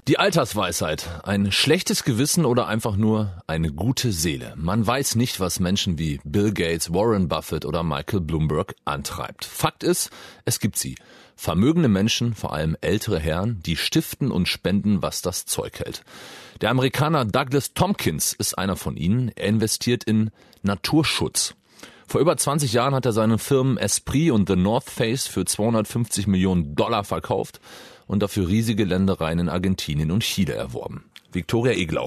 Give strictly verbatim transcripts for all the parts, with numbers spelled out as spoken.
Die Altersweisheit. Ein schlechtes Gewissen oder einfach nur eine gute Seele. Man weiß nicht, was Menschen wie Bill Gates, Warren Buffett oder Michael Bloomberg antreibt. Fakt ist, es gibt sie. Vermögende Menschen, vor allem ältere Herren, die stiften und spenden, was das Zeug hält. Der Amerikaner Douglas Tompkins ist einer von ihnen. Er investiert in Naturschutz. Vor über zwanzig Jahren hat er seine Firmen Esprit und The North Face für zweihundertfünfzig Millionen Dollar verkauft und dafür riesige Ländereien in Argentinien und Chile erworben. Viktoria Eglau.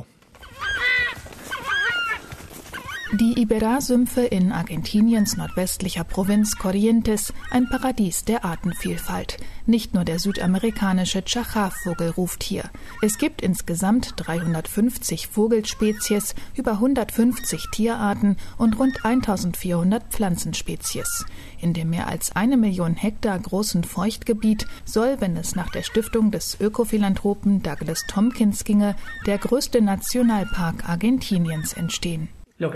Die Iberá-Sümpfe in Argentiniens nordwestlicher Provinz Corrientes, ein Paradies der Artenvielfalt. Nicht nur der südamerikanische Chachá-Vogel ruft hier. Es gibt insgesamt dreihundertfünfzig Vogelspezies, über hundertfünfzig Tierarten und rund eintausendvierhundert Pflanzenspezies. In dem mehr als eine Million Hektar großen Feuchtgebiet soll, wenn es nach der Stiftung des Ökophilanthropen Douglas Tompkins ginge, der größte Nationalpark Argentiniens entstehen. Wir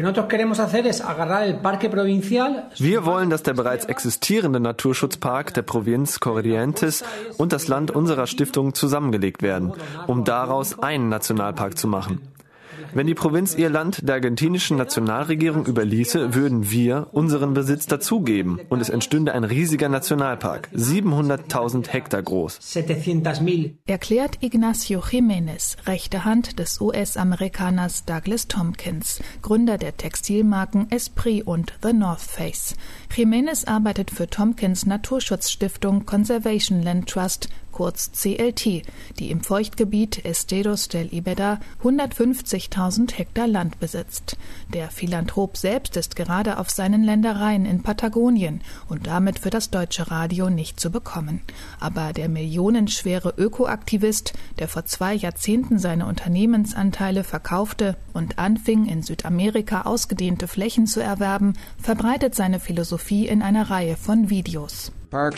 wollen, dass der bereits existierende Naturschutzpark der Provinz Corrientes und das Land unserer Stiftung zusammengelegt werden, um daraus einen Nationalpark zu machen. Wenn die Provinz ihr Land der argentinischen Nationalregierung überließe, würden wir unseren Besitz dazugeben und es entstünde ein riesiger Nationalpark, siebenhunderttausend Hektar groß. Erklärt Ignacio Jiménez, rechte Hand des U S-Amerikaners Douglas Tompkins, Gründer der Textilmarken Esprit und The North Face. Jiménez arbeitet für Tompkins Naturschutzstiftung Conservation Land Trust, kurz C L T, die im Feuchtgebiet Esteros del Iberá hundertfünfzigtausend Hektar Land besitzt. Der Philanthrop selbst ist gerade auf seinen Ländereien in Patagonien und damit für das deutsche Radio nicht zu bekommen. Aber der millionenschwere Ökoaktivist, der vor zwei Jahrzehnten seine Unternehmensanteile verkaufte und anfing, in Südamerika ausgedehnte Flächen zu erwerben, verbreitet seine Philosophie in einer Reihe von Videos.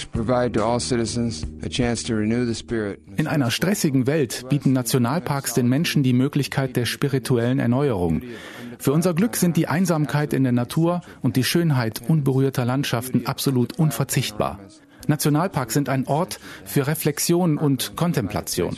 In einer stressigen Welt bieten Nationalparks den Menschen die Möglichkeit der spirituellen Erneuerung. Für unser Glück sind die Einsamkeit in der Natur und die Schönheit unberührter Landschaften absolut unverzichtbar. Nationalparks sind ein Ort für Reflexion und Kontemplation.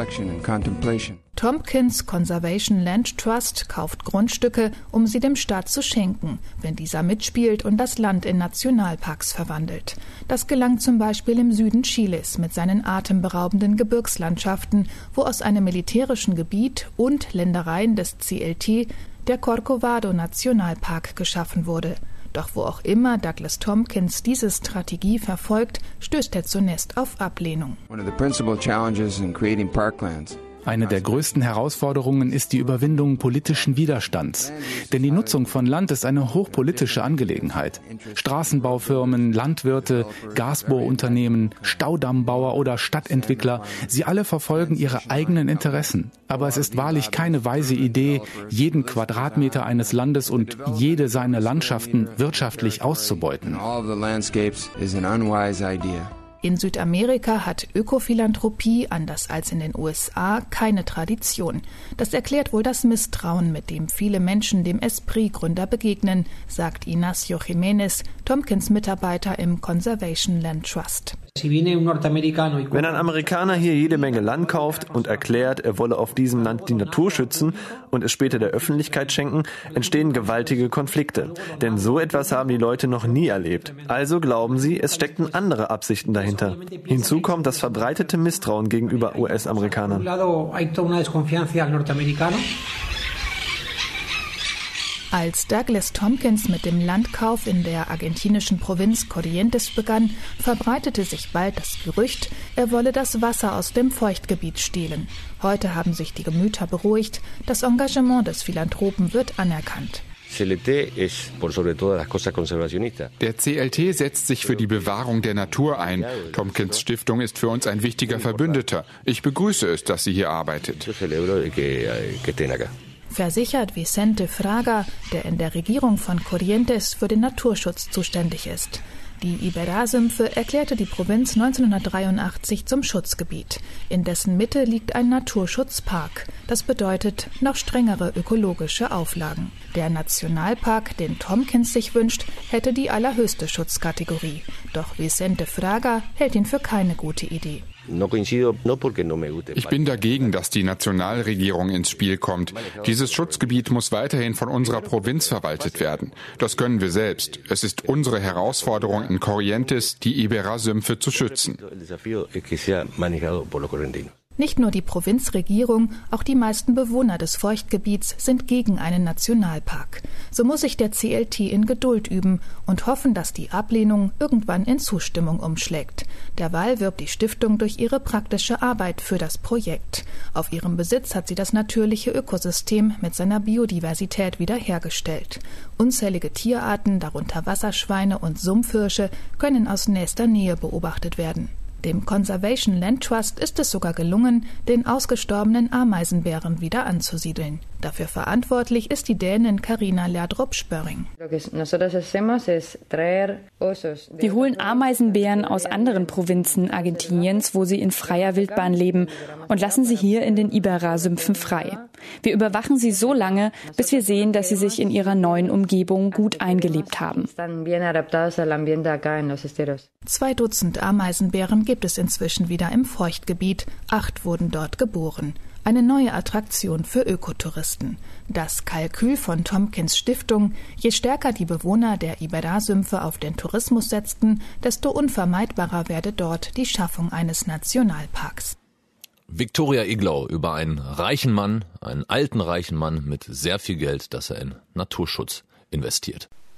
Tompkins Conservation Land Trust kauft Grundstücke, um sie dem Staat zu schenken, wenn dieser mitspielt und das Land in Nationalparks verwandelt. Das gelang zum Beispiel im Süden Chiles mit seinen atemberaubenden Gebirgslandschaften, wo aus einem militärischen Gebiet und Ländereien des C L T der Corcovado Nationalpark geschaffen wurde. Doch wo auch immer Douglas Tompkins diese Strategie verfolgt, stößt er zunächst auf Ablehnung. Eine der größten Herausforderungen ist die Überwindung politischen Widerstands. Denn die Nutzung von Land ist eine hochpolitische Angelegenheit. Straßenbaufirmen, Landwirte, Gasbohrunternehmen, Staudammbauer oder Stadtentwickler, sie alle verfolgen ihre eigenen Interessen. Aber es ist wahrlich keine weise Idee, jeden Quadratmeter eines Landes und jede seiner Landschaften wirtschaftlich auszubeuten. In Südamerika hat Ökophilanthropie, anders als in den U S A, keine Tradition. Das erklärt wohl das Misstrauen, mit dem viele Menschen dem Esprit-Gründer begegnen, sagt Ignacio Jiménez, Tompkins Mitarbeiter im Conservation Land Trust. Wenn ein Amerikaner hier jede Menge Land kauft und erklärt, er wolle auf diesem Land die Natur schützen und es später der Öffentlichkeit schenken, entstehen gewaltige Konflikte. Denn so etwas haben die Leute noch nie erlebt. Also glauben sie, es steckten andere Absichten dahinter. Hinzu kommt das verbreitete Misstrauen gegenüber U S-Amerikanern. Als Douglas Tompkins mit dem Landkauf in der argentinischen Provinz Corrientes begann, verbreitete sich bald das Gerücht, er wolle das Wasser aus dem Feuchtgebiet stehlen. Heute haben sich die Gemüter beruhigt, das Engagement des Philanthropen wird anerkannt. Der C L T setzt sich für die Bewahrung der Natur ein. Tompkins Stiftung ist für uns ein wichtiger Verbündeter. Ich begrüße es, dass sie hier arbeitet. Versichert Vicente Fraga, der in der Regierung von Corrientes für den Naturschutz zuständig ist. Die Iberá-Sümpfe erklärte die Provinz neunzehnhundertdreiundachtzig zum Schutzgebiet. In dessen Mitte liegt ein Naturschutzpark. Das bedeutet noch strengere ökologische Auflagen. Der Nationalpark, den Tompkins sich wünscht, hätte die allerhöchste Schutzkategorie. Doch Vicente Fraga hält ihn für keine gute Idee. Ich bin dagegen, dass die Nationalregierung ins Spiel kommt. Dieses Schutzgebiet muss weiterhin von unserer Provinz verwaltet werden. Das können wir selbst. Es ist unsere Herausforderung in Corrientes, die Iberá-Sümpfe zu schützen. Nicht nur die Provinzregierung, auch die meisten Bewohner des Feuchtgebiets sind gegen einen Nationalpark. So muss sich der C L T in Geduld üben und hoffen, dass die Ablehnung irgendwann in Zustimmung umschlägt. Derweil wirbt die Stiftung durch ihre praktische Arbeit für das Projekt. Auf ihrem Besitz hat sie das natürliche Ökosystem mit seiner Biodiversität wiederhergestellt. Unzählige Tierarten, darunter Wasserschweine und Sumpfhirsche, können aus nächster Nähe beobachtet werden. Dem Conservation Land Trust ist es sogar gelungen, den ausgestorbenen Ameisenbären wieder anzusiedeln. Dafür verantwortlich ist die Dänin Carina Lerdrup-Spörring. Wir holen Ameisenbären aus anderen Provinzen Argentiniens, wo sie in freier Wildbahn leben, und lassen sie hier in den Iberá-Sümpfen frei. Wir überwachen sie so lange, bis wir sehen, dass sie sich in ihrer neuen Umgebung gut eingelebt haben. Zwei Dutzend Ameisenbären gibt es inzwischen wieder im Feuchtgebiet. Acht wurden dort geboren. Eine neue Attraktion für Ökotouristen. Das Kalkül von Tompkins Stiftung: Je stärker die Bewohner der Iberá-Sümpfe auf den Tourismus setzten, desto unvermeidbarer werde dort die Schaffung eines Nationalparks. Viktoria Iglau über einen reichen Mann, einen alten reichen Mann mit sehr viel Geld, das er in Naturschutz investiert.